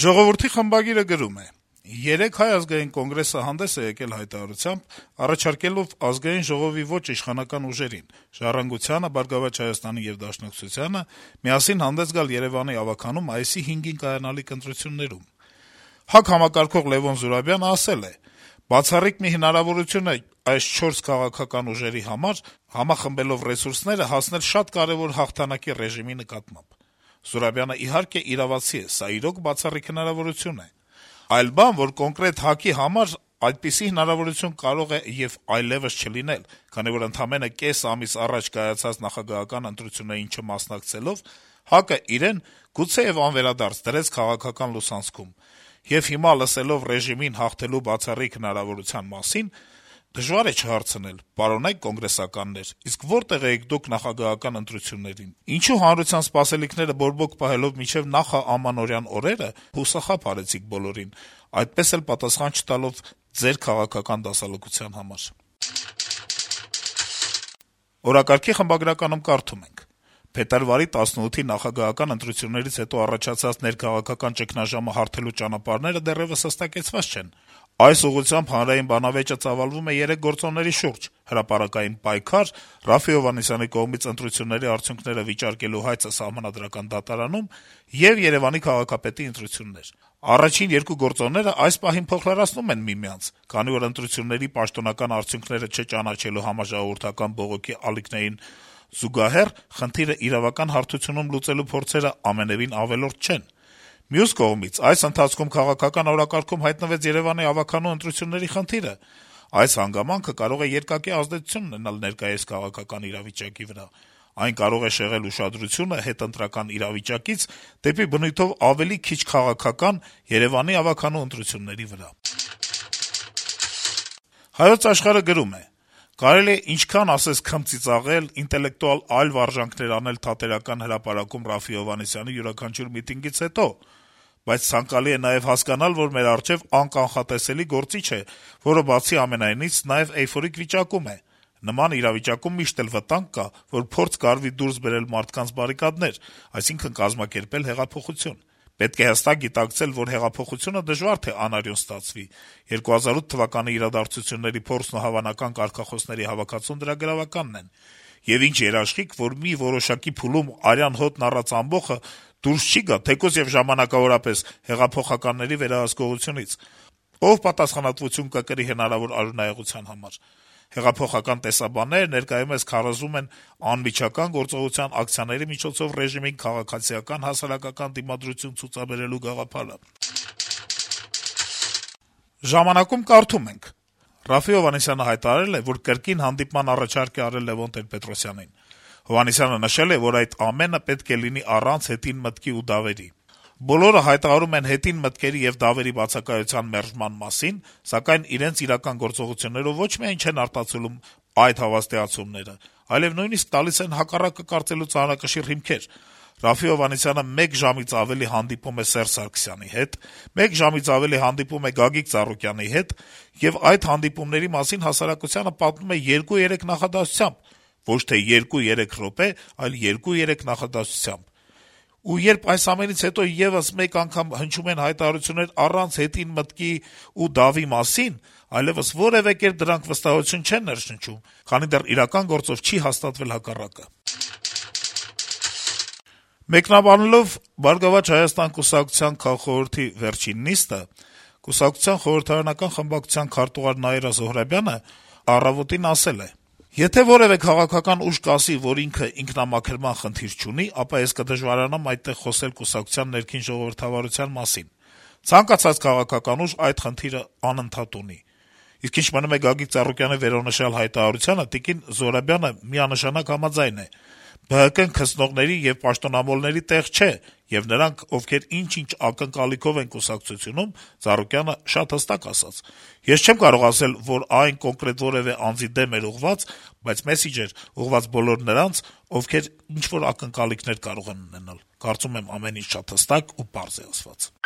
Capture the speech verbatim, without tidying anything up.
Ժողովուրդի խմբագիրը գրում է. - «Երեկ Հայ ազգային կոնգրեսը հանդես է եկել հայտարարությամբ, առաջարկելով Ազգային ժողովի ոչ իշխանական ուժերին՝ «Ժառանգությանը», «Բարգավաճ Հայաստանին» եւ Դաշնակցությանը միասին հանդես գալ Երեւանի ավականում մայիսի հինգին կայանալիք ընտրություններում։ ՀԱԿ համակարգող Լեւոն Զուրաբյանը ասել է. «Բացառիկ մի հնարավորություն է այս չորս քաղաքական ուժերի համար համախմբելով ռեսուրսները հասնել շատ կարեւոր հաղթանակի ռեժիմի նկատմամբ»։ Զուրաբյանը, իհարկե, իրավացի է, սա իրոք բացառիկ հնարավորություն է։ Այլ բան, որ կոնկրետ ՀԱԿ-ի համար այդպիսի հնարավորություն կարող է եւ այլեւս չլինել, քանի որ ընդամենը կես ամիս առաջ կայացած նախագահական ընտրություններին չմասնակցելով ՀԱԿ-ը իրեն գուցեեւ անվերադարձ դրեց քաղաքական լուսանցքում, եւ հիմա լսելով ռեժիմին հաղթելու բացառիկ հնարավորության մասին, դժվար է չհարցնել. «Պարոնայք կոնգրեսականներ, իսկ որտե՞ղ էիք դուք նախագահական ընտրություններին, ինչու հանրության սպասելիքները բորբոք պահելով մինչեւ նախաամանորյան օրերը հուսախաբ արեցիք բոլորին, այդպես էլ պատասխան չտալով ձեր քաղաքական դասալուկության համար»։ Օրակարգի խմբագրականում կարդում ենք. - «Փետրվարի տասնութի նախագահական ընտրություններից հետո առաջացած ներքաղաքական ճգնաժամը հարթելու ճանապարհները դեռեւս հստակեցված չեն։ Այս ուղղությամբ հանրային բանավեճը ծավալվում է երեք գործոնների շուրջ՝ հրապարակային պայքար, Րաֆֆի Հովհաննիսյանի կողմից ընտրությունների արդյունքները վիճարկելու հայցը Սահմանադրական դատարանում եւ Երեւանի քաղաքապետի ընտրություններ։ Առաջին երկու գործոնները այս պահին փոխլարացնում են միմյանց, քանի որ ընտրությունների պաշտոնական արդյունքները չճանաչելու համաժողովրդական բողոքի ալիքներին զուգահեռ խնդիրը իրավական հարթությունում լուծելու փորձերը ամենեւին ավելորդ չեն։ Մյուս կողմից, այս ընթացքում քաղաքական օրակարգում հայտնվեց Երեւանի ավականու ընտրությունների խնդիրը։ Այս հանգամանքը կարող է երկակի ազդեցություն ունենալ ներկայիս քաղաքական իրավիճակի վրա։ Այն կարող է շեղել ուշադրությունը հետընտրական իրավիճակից դեպի բնույթով ավելի քիչ քաղաքական Երեւանի ավականու ընտրությունների վրա»։ «Հայոց Աշխարհ»-ը գրում է. - «Կարելի է ինչքան ասես քմծիծաղել, ինտելեկտուալ այլ վարժանքներ անել Թատերական հրապարակում Րաֆֆի Հովհաննիսյանի յուրաքանչյուր միտինգից հետո, բայց ցանկալի է նաեւ հասկանալ, որ մեր առջեւ անկանխատեսելի գործիչ է, որը բացի ամենայնից նաեւ էյֆորիկ վիճակում է։ Նման իրավիճակում միշտ էլ վտանգ կա, որ փորձ կարվի դուրս բերել մարդկանց բարիկադներ, այսինքն կազմակերպել հեղափոխություն։ Պետք է հստակ գիտակցել, որ հեղափոխությունը դժվար թե անարյուն ստացվի։ երկու հազար ութ թվականի իրադարձությունների փորձն ու հավանական կարգախոսների հավաքածուն դրա գրավականն են։ Եվ ինչ երաշխիք, որ մի որոշակի փուլում արյան հոտն առած ամբոխը դուրս չի գա, թեկուզ եւ ժամանակավորապես, հեղափոխականների վերահսկողությունից։ Ով պատասխանատվություն կկրի հնարավոր արյունահեղության համար։ Հեղափոխական տեսաբանները ներկայումս քարոզում են անմիջական գործողության ակցիաների միջոցով ռեժիմին քաղաքացիական հասարակական դիմադրություն ցուցաբերելու գաղափարը»։ «Ժամանակ»-ում կարդում ենք. - «Րաֆֆի Հովհաննիսյանը հայտարարել է, որ կրկին հանդիպման առաջարկ է արել Լեւոն Տեր-Պետրոսյանին։ Հովհաննիսյանը նշել է, որ այդ ամենը պետք է լինի առանց հետին մտքի ու դավերի։ Բոլորը հայտարարում են հետին մտքերի եւ դավերի բացակայության մերժման մասին, սակայն իրենց իրական գործողություններով ոչ միայն չեն արտացոլում այդ հավաստիացումները, այլեւ նույնիսկ տալիս են հակառակը կարծելու ծանրակշիռ հիմքեր։ Րաֆֆի Հովհաննիսյանը մեկ ժամից ավելի հանդիպում է Սերժ Սարգսյանի հետ, մեկ ժամից ավելի հանդիպում է Գագիկ Ծառուկյանի հետ, եւ այդ հանդիպումների մասին հասարակությանը պատմում է երկու-երեք նախադասությամբ, ոչ թե երկու-երեք րոպե, այլ երկու-երեք նախադասությամբ։ Ու երբ այս ամենից հետո եւս մեկ անգամ հնչում են հայտարարություններ առանց հետին մտքի ու դավի մասին, այլեւս որեւէ կերպ դրանք վստահություն չեն ներշնչում, քանի դեռ իրական գործով չի հաստատվել հակառակը»։ Մեկնաբանելով «Բարգավաճ Հայաստան» կուսակցության քաղխորհրդի վերջին նիստը, կուսակցության խորհրդարանական խմբակցության քարտուղար Նաիրա Զոհրաբյանը «Առավոտ»-ին ասել է. - «Եթե որեւէ քաղաքական ուժ կասի, որ ինքը ինքնամաքրման խնդիր չունի, ապա ես կդժվարանամ այդտեղ խոսել կուսակցության ներքին ժողովրդավարության մասին։ Ցանկացած քաղաքական ուժ այդ խնդիրը անընդհատ ունի։ Իսկ ինչ մնում է Գագիկ Ծառուկյանի վերոնշյալ հայտարարությանը, տիկին Զոհրաբյանը միանշանակ համաձայն է. ԲՀԿ-ն քսնողների եւ պաշտոնամոլների տեղ չէ, եւ նրանք, ովքեր ինչ-ինչ ակնկալիքով են կուսակցությունում, Ծառուկյանը շատ հստակ ասաց։ Ես չեմ կարող ասել, որ այն կոնկրետ որեւէ անձի դեմ էր ուղղված, բայց մեսիջ էր ուղղված բոլոր նրանց, ովքեր ինչ-որ ակնկալիքներ կարող են ունենալ։ Կարծում եմ ամեն ինչ շատ հստակ ու պարզ է ասված»։